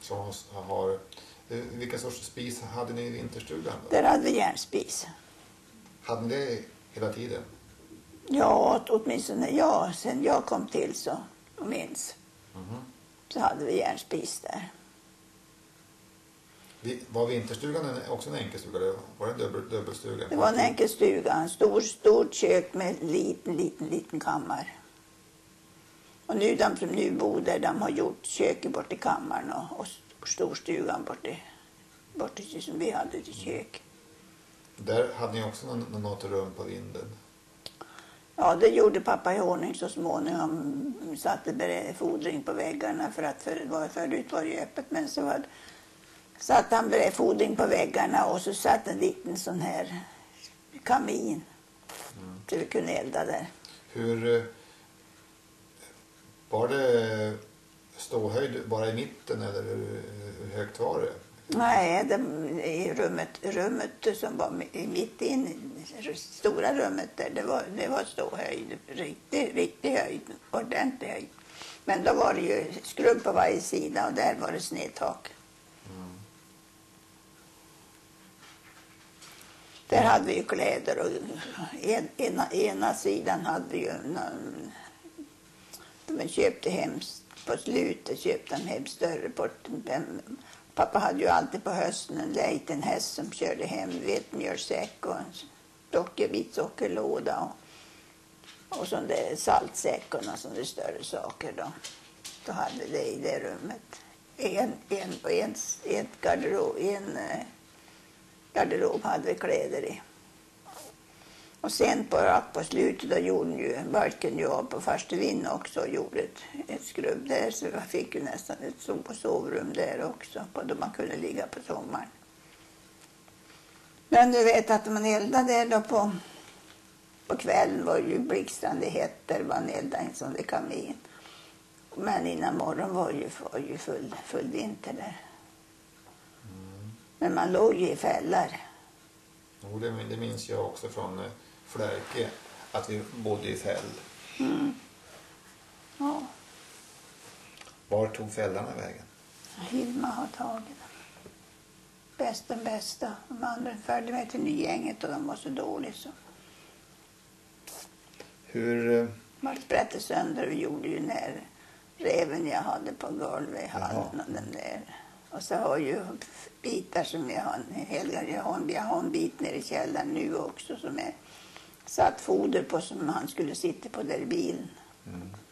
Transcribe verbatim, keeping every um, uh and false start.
som har... Vilka sorts spis hade ni i vinterstugan då? Där hade vi järnspis. Hade ni det hela tiden? Ja, åtminstone ja. Sen jag kom till så, och minns, Mm-hmm. så hade vi järnspis där. Var vinterstugan också en enkelstuga? Var det en dubbel, dubbelstuga? Det var en enkelstuga. En stor, stort kök med en liten, liten, liten kammare. Och nu de som nu bor där, de har gjort köket bort i kammaren och, och storstugan bort i, bort i som vi hade till kök. Där hade ni också någon, något rum på vinden? Ja, det gjorde pappa i ordning så småningom. Satte fodring på väggarna för att för, var, förut var det öppet, men så var, satte han fodring på väggarna och så satt en liten sån här kamin. Mm. Så vi kunde elda där. Hur var det ståhöjd bara i mitten eller hur högt var det? Nej, det, i rummet, rummet som var mitt inne, stora rummet där, det var, det var ståhöjd, riktig, riktig höjd, ordentlig höjd. Men då var det ju skrubb på varje sida och där var det snedtak. Mm. Där hade vi ju kläder och en, ena, ena sidan hade vi ju, de köpte hem, på slutet köpte de hem större port. Pappa hade ju alltid på hösten en liten häst som körde hem vetemjölsäck och en sockerbit sockerlåda och, och sån där saltsäck och några sådana större saker då. Då hade vi det i det rummet. En, en, en, en, garderob, en eh, garderob hade vi kläder i. Och sen på, på slutet då gjorde ju Balken jag på första vind också och gjorde ett, ett skrubb där, så jag fick ju nästan ett sov, sovrum där också på, då man kunde ligga på sommaren. Men du vet att man eldade där då på, på kvällen var ju blixtrande hett där man eldade en sån där kamin. Men innan morgon var ju, var ju full, full vinter där. Mm. Men man låg ju i fällar. Jo, det, det minns jag också från Flärke, att vi bodde i fäll. Mm. Ja. Var tog fällarna vägen? Hilma har tagit dem. Bäst den bästa. De andra följde med till Nygänget och de var så dåliga så. Hur... Man sprätte sönder och gjorde ju när reven jag hade på golvet. Handen och den där. Och så har ju bitar som jag har en hel, jag har en, jag har en bit nere i källaren nu också som är satt foder på som han skulle sitta på där i bilen. Mm.